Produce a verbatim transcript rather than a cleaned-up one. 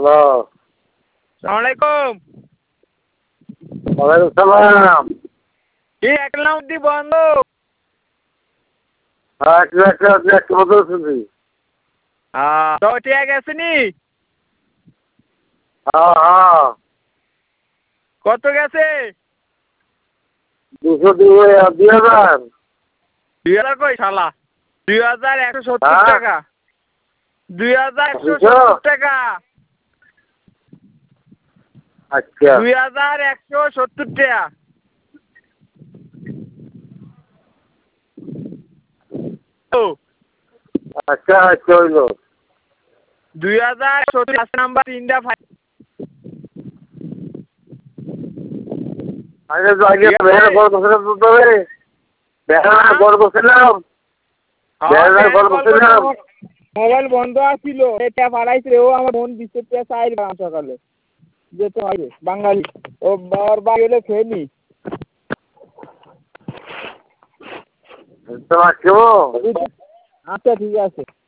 Hello, সালাম আলাইকুম। ওয়ালাইকুম সালাম। কি একলা উদ্দি বন্ধ? হ্যাঁ, একটু একটু একটু একটু মতো শুনছি। হ্যাঁ, তো ঠিক আছে নি? হ্যাঁ হ্যাঁ, কত গেছে? দুশো দুই দুই হাজার। দুই হাজার কই শালা? দুই হাজার একশো সত্তর হ্যাঁ টাকা। দুই হাজার একশো দুশো? সত্তর টাকা। আচ্ছা দুই হাজার একশো সত্তর টাকা। ও আচ্ছা আচ্ছা হইলো। দুই হাজার সত্তর পাঁচ নাম্বার তিনটা ফাইল। আগে তো আগে ঠিক আছে? বেহারা ঘর বসেছিলাম তো তবে বেহারা হ্যাঁ? ঘর বসেছিলাম বেহারা ঘর বসেছিলাম। মোবাইল বন্ধ আছিল এটা পাঠাইছে ও আমার ফোন দিচ্ছে চাইল সকালে যেতে হবে বাঙালি ও ওর বাড়ি হলে ফেনি। তোমার কেউ আচ্ছা ঠিক আছে।